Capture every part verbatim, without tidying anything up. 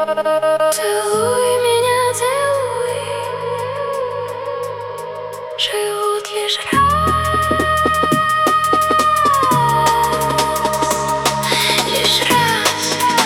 Целуй меня, целуй. Живут лишь раз, лишь раз.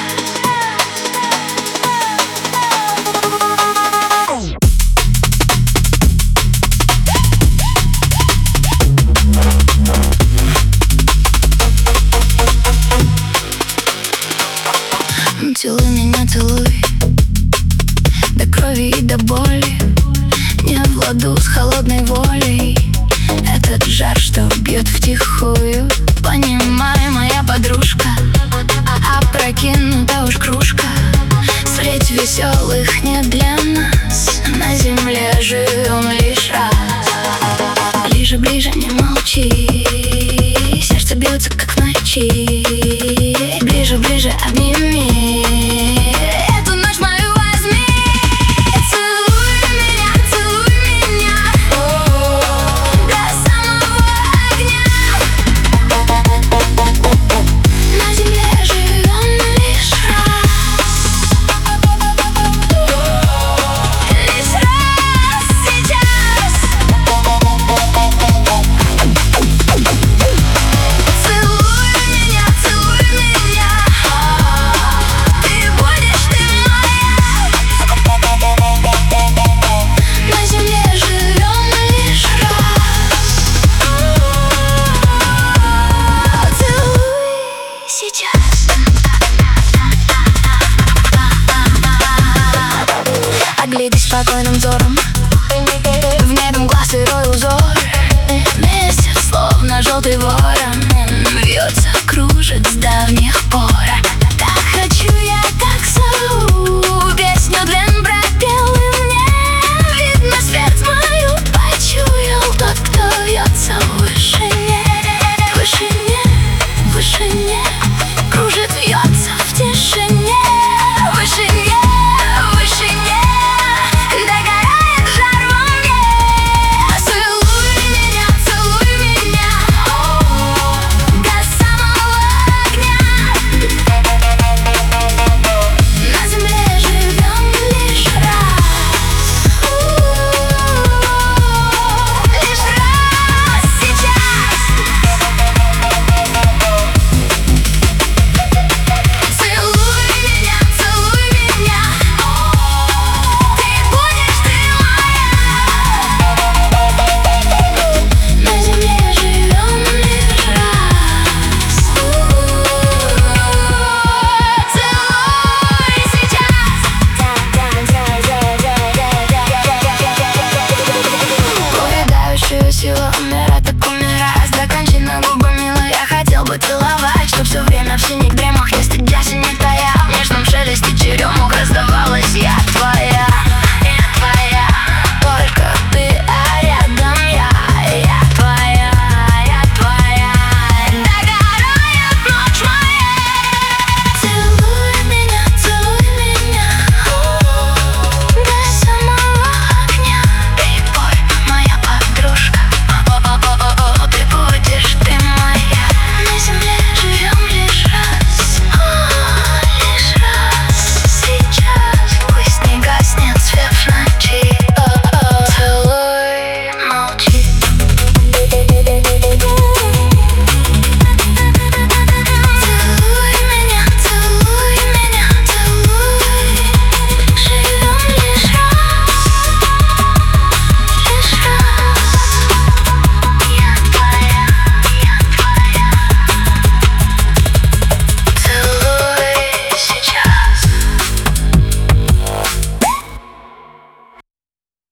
Целуй меня, целуй, до крови и до боли. Не в ладу с холодной волей этот жар, что бьет втихую. Понимай, моя подружка, опрокинута уж кружка. Встреть веселых не для нас, на земле живем лишь раз. Ближе, ближе, не молчи, сердце бьется, как в ночи. Ближе, ближе, обними. Оглядись спокойным взором, в небе мгла сырой узор. Месяц, словно желтый ворон, вьется, кружит с давних пор. Так хочу я, так зову, песню длин пропел и мне. Видно, смерть мою почуял тот, кто вьется в вышине. В вышине, в вышине, кружит, вьется в тишине. В вышине, в вышине догорает жар во мне. Целуй меня, целуй меня, до самого огня. На земле живем лишь раз, лишь раз сейчас. Целуй меня, целуй меня, ты будешь ты моя. На земле живем лишь раз. Целуй сейчас. Поедающую силу